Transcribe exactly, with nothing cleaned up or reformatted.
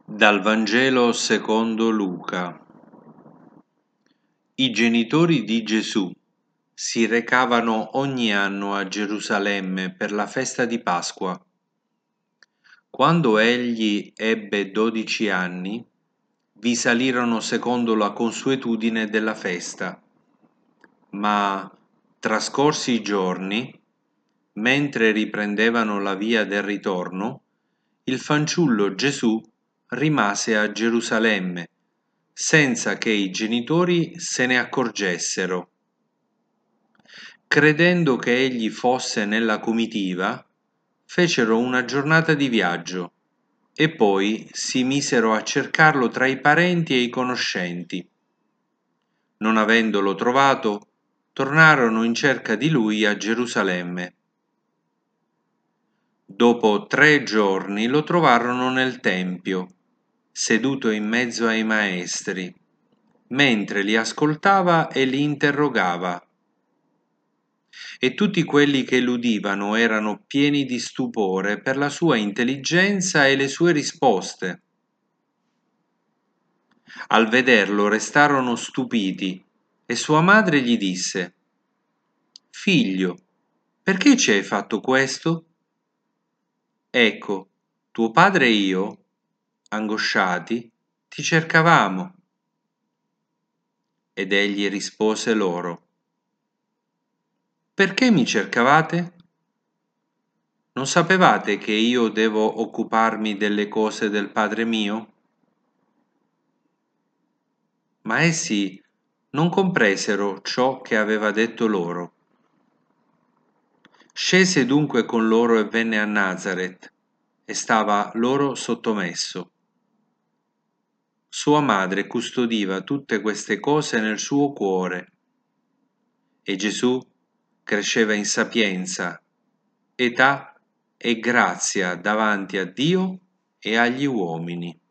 Dal Vangelo secondo Luca. I genitori di Gesù si recavano ogni anno a Gerusalemme per la festa di Pasqua. Quando egli ebbe dodici anni, vi salirono secondo la consuetudine della festa. Ma, trascorsi i giorni, mentre riprendevano la via del ritorno, il fanciullo Gesù rimase a Gerusalemme, senza che i genitori se ne accorgessero. Credendo che egli fosse nella comitiva, fecero una giornata di viaggio e poi si misero a cercarlo tra i parenti e i conoscenti. Non avendolo trovato, tornarono in cerca di lui a Gerusalemme. Dopo tre giorni lo trovarono nel Tempio, seduto in mezzo ai maestri, mentre li ascoltava e li interrogava. E tutti quelli che l'udivano erano pieni di stupore per la sua intelligenza e le sue risposte. Al vederlo restarono stupiti e sua madre gli disse: «Figlio, perché ci hai fatto questo? Ecco, tuo padre e io, angosciati, ti cercavamo». Ed egli rispose loro: «Perché mi cercavate? Non sapevate che io devo occuparmi delle cose del Padre mio?» Ma essi non compresero ciò che aveva detto loro. Scese dunque con loro e venne a Nazaret, e stava loro sottomesso. Sua madre custodiva tutte queste cose nel suo cuore. E Gesù cresceva in sapienza, età e grazia davanti a Dio e agli uomini.